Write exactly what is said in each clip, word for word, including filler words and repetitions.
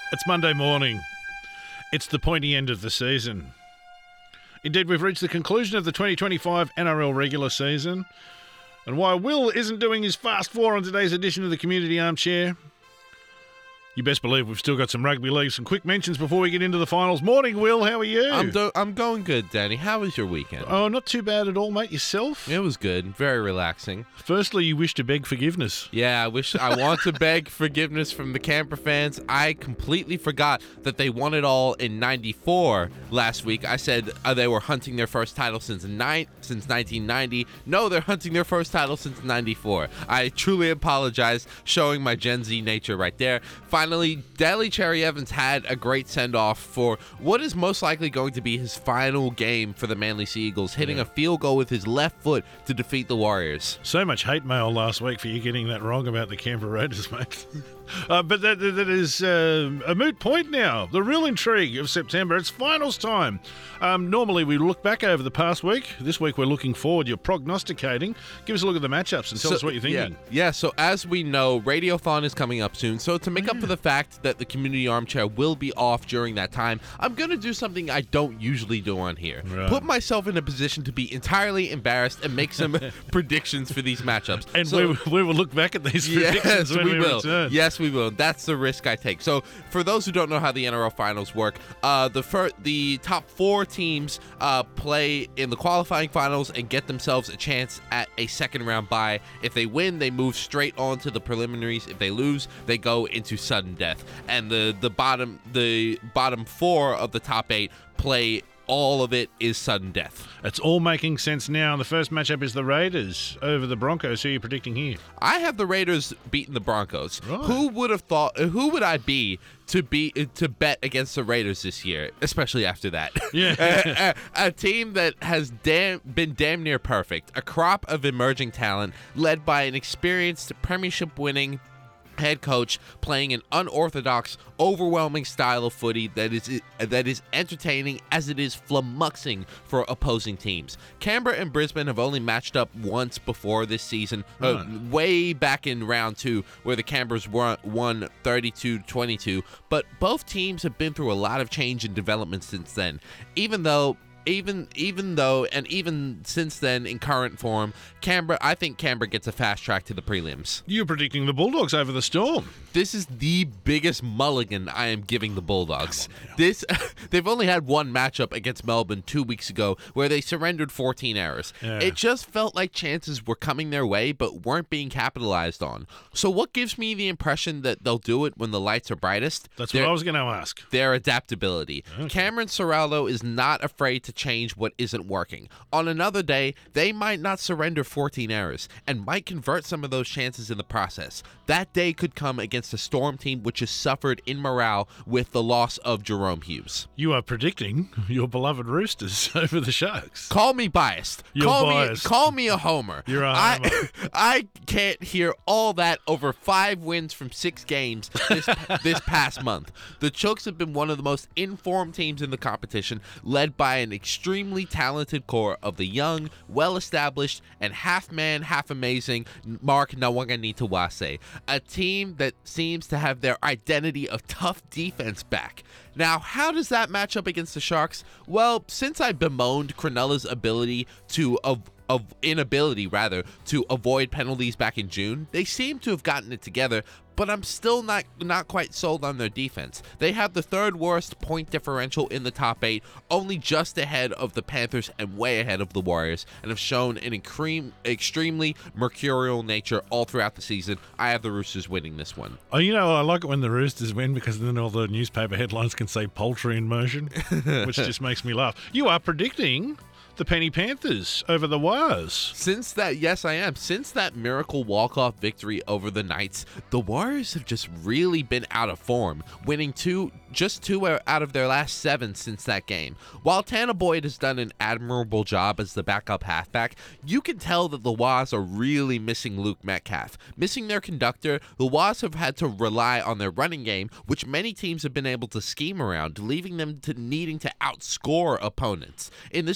It's Monday morning. It's the pointy end of the season. Indeed, we've reached the conclusion of the twenty twenty-five N R L regular season. And while Will isn't doing his fast four on today's edition of the Community Armchair, you best believe we've still got some rugby league, some quick mentions before we get into the finals. Morning, Will. How are you? I'm do- I'm going good, Danny. How was your weekend? Oh, not too bad at all, mate. Yourself? It was good. Very relaxing. Firstly, you wish to beg forgiveness. Yeah, I wish I want to beg forgiveness from the Canberra fans. I completely forgot that they won it all in ninety-four last week. I said uh, they were hunting their first title since ni- since nineteen ninety. No, they're hunting their first title since ninety-four. I truly apologize, showing my Gen Z nature right there. Finally, Daly Cherry Evans had a great send-off for what is most likely going to be his final game for the Manly Sea Eagles, hitting Yeah. a field goal with his left foot to defeat the Warriors. So much hate mail last week for you getting that wrong about the Canberra Raiders, mate. Uh, but that, that is uh, a moot point now. The real intrigue of September, it's finals time. Um, normally we look back over the past week. This week we're looking forward. You're prognosticating. Give us a look at the matchups and tell So- us what you're thinking. Yeah, yeah, so as we know, Radiothon is coming up soon. So to make up for the fact that the Community Armchair will be off during that time, I'm going to do something I don't usually do on here. Right. Put myself in a position to be entirely embarrassed and make some predictions for these matchups. And So- we, we will look back at these predictions Yes, when we, we, will. return. Yes, we will. That's the risk I take. So, for those who don't know how the N R L finals work, uh, the fir- the top four teams uh, play in the qualifying finals and get themselves a chance at a second round bye. If they win, they move straight on to the preliminaries. If they lose, they go into sudden death. And the the bottom the bottom four of the top eight play. All of it is sudden death. It's all making sense now. The first matchup is the Raiders over the Broncos. Who are you predicting here? I have the Raiders beating the Broncos. Right. Who would have thought? Who would I be to be to bet against the Raiders this year, especially after that? Yeah. a, a, a team that has damn, been damn near perfect. A crop of emerging talent led by an experienced premiership-winning head coach playing an unorthodox, overwhelming style of footy that is that is entertaining as it is flummoxing for opposing teams. Canberra and Brisbane have only matched up once before this season, uh, Right. way back in round two, where the Canberras won, won thirty-two twenty-two, but both teams have been through a lot of change and development since then. Even though Even even though, and even since then, in current form, Canberra, I think Canberra gets a fast track to the prelims. You're predicting the Bulldogs over the Storm. This is the biggest mulligan I am giving the Bulldogs. This they've only had one matchup against Melbourne two weeks ago where they surrendered fourteen errors. Yeah. It just felt like chances were coming their way but weren't being capitalized on. So what gives me the impression that they'll do it when the lights are brightest? That's Their- what I was going to ask. Their adaptability. Cameron Serrallo is not afraid to change what isn't working. On another day, they might not surrender fourteen errors and might convert some of those chances in the process. That day could come against a Storm team which has suffered in morale with the loss of Jerome Hughes. You are predicting your beloved Roosters over the Sharks. Call me biased. You're call biased. me call me a homer. You're a I, homer. I can't hear all that over five wins from six games this, this past month. The Chooks have been one of the most informed teams in the competition, led by an extremely talented core of the young, well-established, and half-man, half-amazing Mark Nawanganitawase, a team that seems to have their identity of tough defense back. Now, how does that match up against the Sharks? Well, since I bemoaned Cronulla's ability to of of inability rather to avoid penalties back in June, they seem to have gotten it together, but I'm still not not quite sold on their defense. They have the third worst point differential in the top eight, only just ahead of the Panthers and way ahead of the Warriors, and have shown an incre- extremely mercurial nature all throughout the season. I have the Roosters winning this one. Oh, you know, I like it when the Roosters win because then all the newspaper headlines can say poultry in motion, which just makes me laugh. You are predicting the Penny Panthers over the Wars. Since that, yes, I am. Since that miracle walk-off victory over the Knights, the Warriors have just really been out of form, winning two, just two out of their last seven since that game. While Tanner Boyd has done an admirable job as the backup halfback, you can tell that the Waz are really missing Luke Metcalf. Missing their conductor, the Waz have had to rely on their running game, which many teams have been able to scheme around, leaving them to needing to outscore opponents. In this department,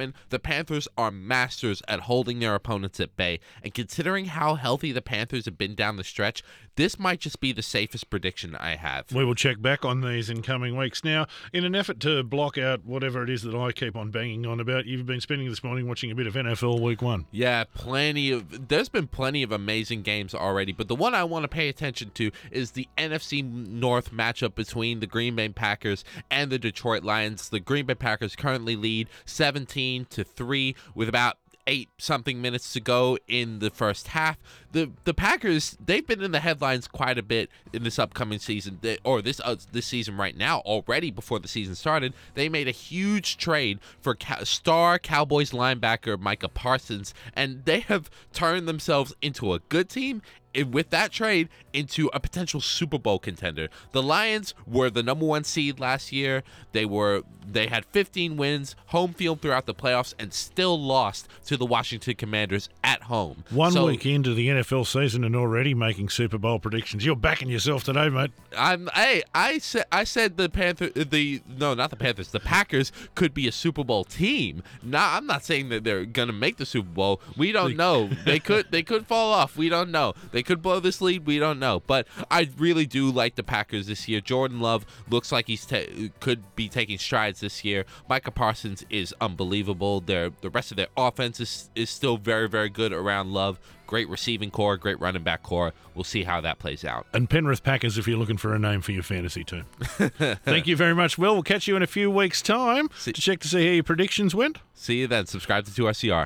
line, the Panthers are masters at holding their opponents at bay. And considering how healthy the Panthers have been down the stretch, this might just be the safest prediction I have. We will check back on these in coming weeks. Now, in an effort to block out whatever it is that I keep on banging on about, you've been spending this morning watching a bit of N F L Week One. Yeah, plenty of. There's been plenty of amazing games already, but the one I want to pay attention to is the N F C North matchup between the Green Bay Packers and the Detroit Lions. The Green Bay Packers currently lead seventeen to three with about eight something minutes to go in the first half. The the Packers, they've been in the headlines quite a bit in this upcoming season, they, or this uh, this season right now already. Before the season started, they made a huge trade for ca- star Cowboys linebacker Micah Parsons, and they have turned themselves into a good team with that trade into a potential Super Bowl contender. The Lions were the number one seed last year. They were they had fifteen wins, home field throughout the playoffs, and still lost to the Washington Commanders at home. One so, week into the N F L season and already making Super Bowl predictions. You're backing yourself today, mate. I'm hey, I said I said the Panther the no, not the Panthers, the Packers could be a Super Bowl team. Now, I'm not saying that they're gonna make the Super Bowl. We don't know. They could they could fall off. We don't know. They could blow this lead. We don't know. But I really do like the Packers this year. Jordan Love looks like he's ta- could be taking strides this year. Micah Parsons is unbelievable. Their the rest of their offense is is still very very good around Love. Great receiving core, great running back core. We'll see how that plays out. And Penrith Packers if you're looking for a name for your fantasy team. Thank you very much, Will. We'll catch you in a few weeks' time see- to check to see how your predictions went. See you then. Subscribe to two R C R.